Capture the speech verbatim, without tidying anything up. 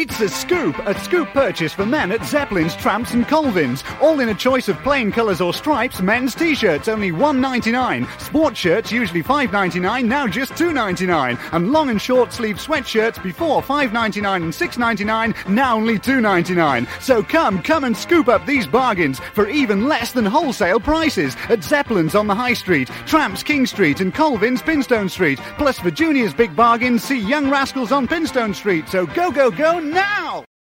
It's a scoop, a scoop purchase for men at Zeppelin's, Tramps and Colvins. All in a choice of plain colours or stripes. Men's t-shirts only one pound ninety-nine. Sport shirts usually five pounds ninety-nine, now just two pounds ninety-nine. And long and short sleeve sweatshirts before five pounds ninety-nine and six pounds ninety-nine, now only two pounds ninety-nine. So come, come and scoop up these bargains for even less than wholesale prices at Zeppelin's on the High Street, Tramps King Street and Colvins Pinstone Street. Plus for Junior's big bargains, see Young Rascals on Pinstone Street. So go, go, go now!